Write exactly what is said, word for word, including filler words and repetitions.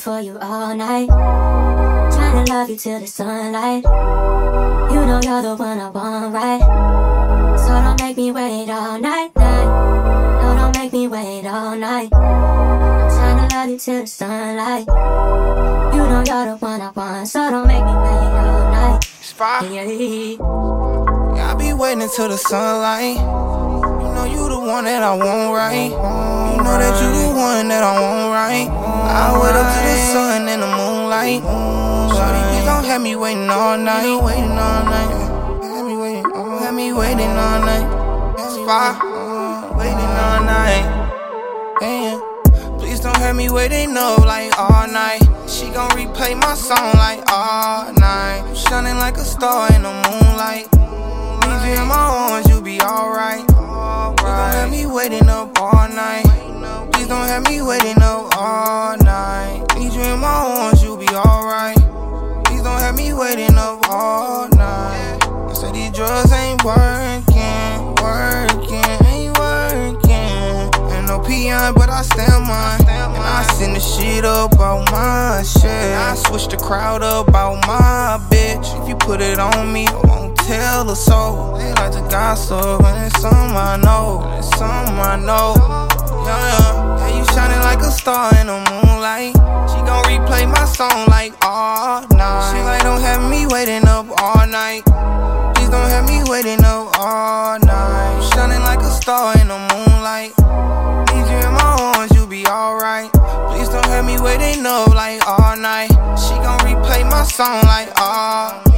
for you all night. Tryna love you till the sunlight. You know you're the one I want, right? So don't make me wait all night, night. No, don't make me wait all night. I'm tryna love you till the sunlight. You know you're the one I want, so don't make me wait all night. Spot. Yeah, yeah. Yeah, I be waiting till the sunlight. You know you the one that I want, right? You know that you the one that I want, right? I wait up to the sun and the moonlight. Shawty, please don't have me waiting all night. Waiting all night. Have me waiting, have me waiting all night. Spot. Waiting all night. Damn. Please don't have me waiting up like all night. She gon' replay my song like all night. I'm shining like a star in the moonlight. Need you in my arms, you be alright. Please don't have me waiting up all night. Please don't have me waiting up all night. Need you in my arms, you be alright. Please don't have me waiting up all night. I said these drugs ain't working, working, ain't working. Ain't no peon, but I stand mine. And I send the shit up out my shit. I switch the crowd up out my bitch. If you put it on me, I won't tell a soul. They like to gossip, and it's something I know. And it's something I know. Yeah, yeah. Yeah, you shining like a star in the moonlight. She gon' replay my song like all night. She like, don't have me waiting up all night. Please don't have me waiting up all night. Shining like a star in the moonlight. Need you in my arms, you be alright. Please don't have me waiting up like all night. She gon' replay my song like all